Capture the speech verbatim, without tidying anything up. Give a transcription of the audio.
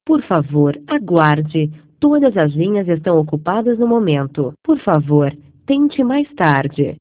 Por favor, aguarde. Todas as linhas estão ocupadas no momento. Por favor, tente mais tarde.